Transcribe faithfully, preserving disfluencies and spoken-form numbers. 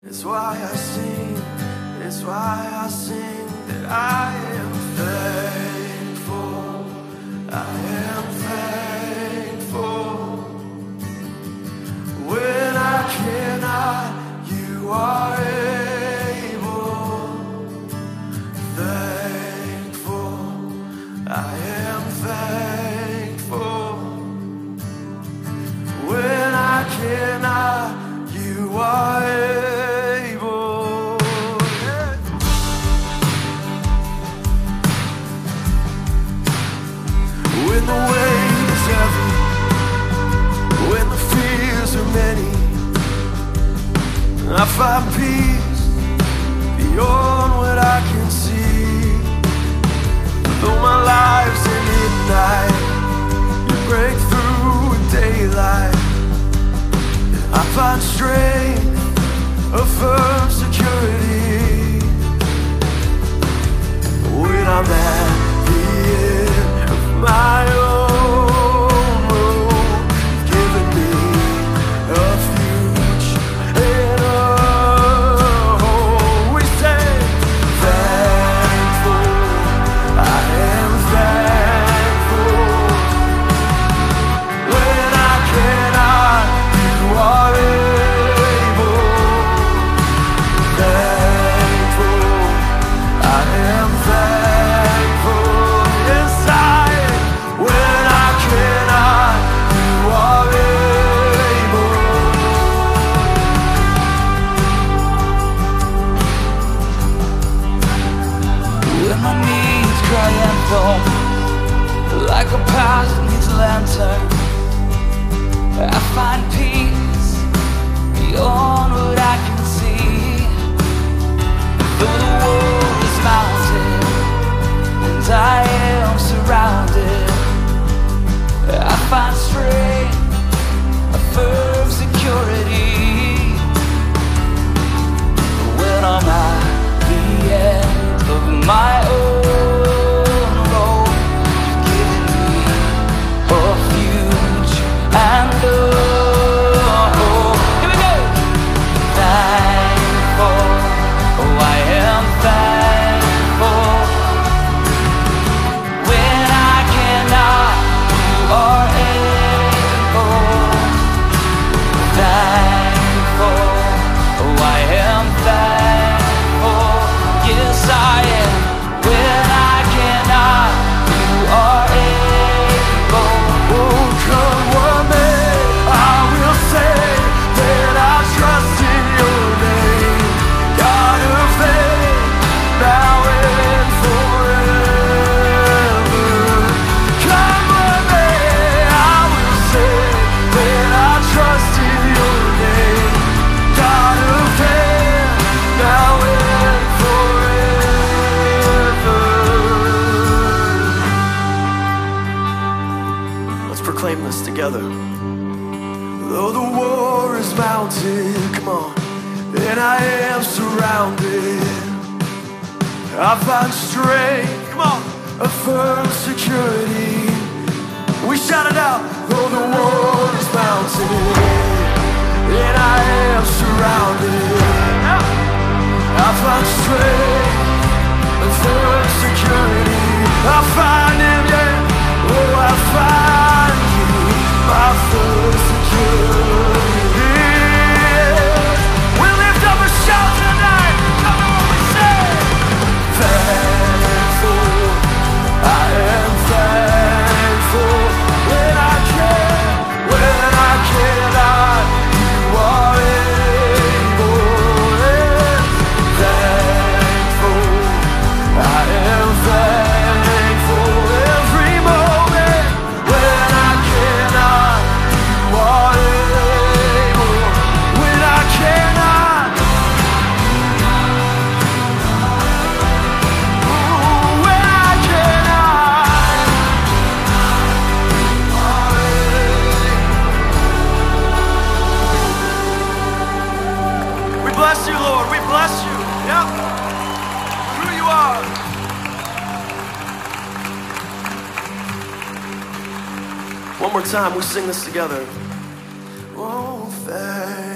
It's why I sing, it's why I sing that I am thankful, I am thankful. When I cannot, you are able. Thankful, I am thankful. When I cannot, you are able. When the weight is heavy, when the fears are many, I find peace beyond what I can see. Though my life's in midnight, you break through in daylight. I find strength, a firm security. When I'm at the end of my own road, giving me a future and a hope. We say, thankful, I am thankful. When I cannot, you are able. Thankful, I am thankful. Yes, I am. When I cannot, you are able. When my knees cry and fall, like a passion needs a lantern, I find peace beyond what I can see. Though the world is mounted and I am surrounded, I find strength, a firm security. When I'm at the end of my own road, you've given me a future and a hope. Here we go! Thankful, oh I am thankful. When I cannot, you are able. Thankful, oh I am thankful. Yes I am. When I cannot, you are able. Oh, come what may, I will say that I trust in your name. God of faith, now and forever. Come what may, I will say that I trust in your name. God of faith, now and forever. Let's proclaim this together. Though the war is mounted, come on, and I am surrounded, I find strength, come on, a firm security. We shout it out. Though the war is mounted, and I am surrounded, I find strength, a firm security. I find him, yeah, oh I find you, my firm security. We lift up a shout tonight. Come on, we say, thankful, I am thankful. When I can, when I cannot, you are able. Yes. Thankful, I am thankful. Every moment when I cannot, you are able. When I cannot, ooh, when I cannot, we bless you, Lord. We bless you. Yep. Who you are. One more time, we sing this together. Oh, thank